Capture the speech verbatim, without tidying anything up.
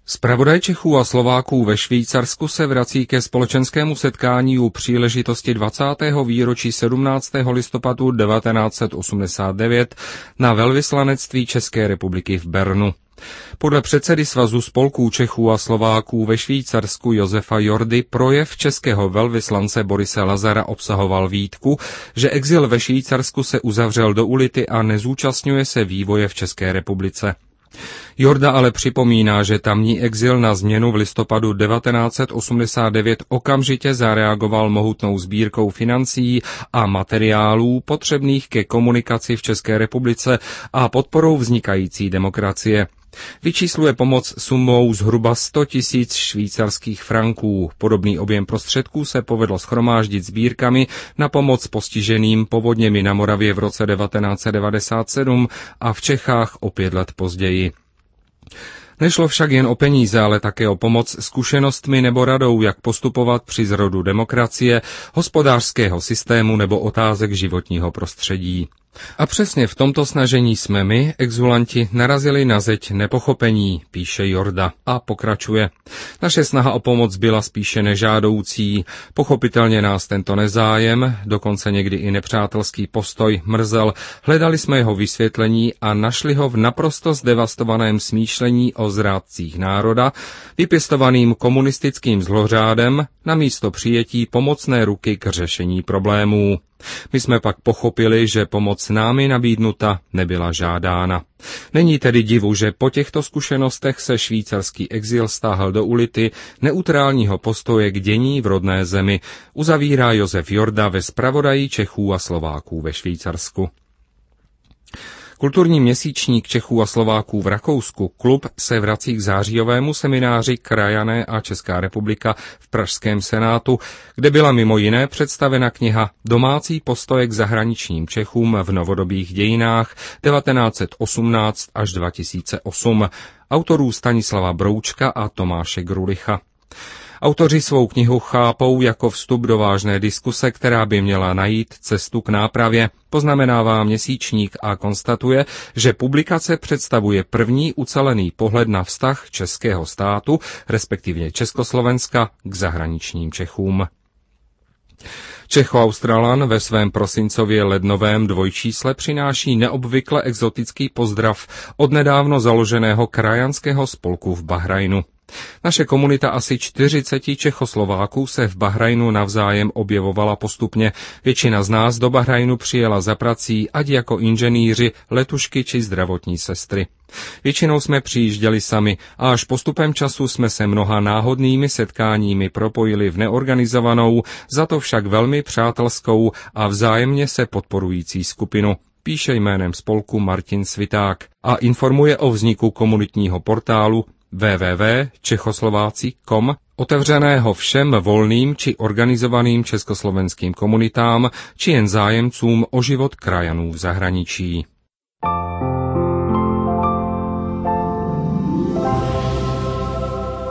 Zpravodaj Čechů a Slováků ve Švýcarsku se vrací ke společenskému setkání u příležitosti dvacátého výročí sedmnáctého listopadu devatenáct set osmdesát devět na velvyslanectví České republiky v Bernu. Podle předsedy Svazu spolků Čechů a Slováků ve Švýcarsku Josefa Jordy projev českého velvyslance Borise Lazara obsahoval výtku, že exil ve Švýcarsku se uzavřel do ulity a nezúčastňuje se vývoje v České republice. Jorda ale připomíná, že tamní exil na změnu v listopadu devatenáct set osmdesát devět okamžitě zareagoval mohutnou sbírkou financí a materiálů potřebných ke komunikaci v České republice a podporou vznikající demokracie. Vyčísluje pomoc sumou zhruba sto tisíc švýcarských franků. Podobný objem prostředků se povedlo shromáždit sbírkami na pomoc postiženým povodněmi na Moravě v roce devatenáct set devadesát sedm a v Čechách o pět let později. Nešlo však jen o peníze, ale také o pomoc zkušenostmi nebo radou, jak postupovat při zrodu demokracie, hospodářského systému nebo otázek životního prostředí. A přesně v tomto snažení jsme my, exulanti, narazili na zeď nepochopení, píše Jorda a pokračuje. Naše snaha o pomoc byla spíše nežádoucí. Pochopitelně nás tento nezájem, dokonce někdy i nepřátelský postoj mrzel. Hledali jsme jeho vysvětlení a našli ho v naprosto zdevastovaném smýšlení o zrádcích národa, vypěstovaným komunistickým zlořádem, namísto přijetí pomocné ruky k řešení problémů. My jsme pak pochopili, že pomoc námi nabídnuta nebyla žádána. Není tedy divu, že po těchto zkušenostech se švýcarský exil stáhl do ulity neutrálního postoje k dění v rodné zemi, uzavírá Josef Jorda ve zpravodaji Čechů a Slováků ve Švýcarsku. Kulturní měsíčník Čechů a Slováků v Rakousku Klub se vrací k zářijovému semináři Krajané a Česká republika v Pražském senátu, kde byla mimo jiné představena kniha Domácí postoje k zahraničním Čechům v novodobých dějinách devatenáct set osmnáct až dva tisíce osm autorů Stanislava Broučka a Tomáše Grulicha. Autoři svou knihu chápou jako vstup do vážné diskuse, která by měla najít cestu k nápravě, poznamenává měsíčník a konstatuje, že publikace představuje první ucelený pohled na vztah českého státu, respektive Československa, k zahraničním Čechům. Čecho-Australan ve svém prosincově lednovém dvojčísle přináší neobvykle exotický pozdrav od nedávno založeného krajanského spolku v Bahrajnu. Naše komunita asi čtyřiceti Čechoslováků se v Bahrajnu navzájem objevovala postupně. Většina z nás do Bahrajnu přijela za prací, ať jako inženýři, letušky či zdravotní sestry. Většinou jsme přijížděli sami a až postupem času jsme se mnoha náhodnými setkáními propojili v neorganizovanou, za to však velmi přátelskou a vzájemně se podporující skupinu, píše jménem spolku Martin Sviták a informuje o vzniku komunitního portálu w w w tečka čechoslováci tečka com, otevřeného všem volným či organizovaným československým komunitám, či jen zájemcům o život krajanů v zahraničí.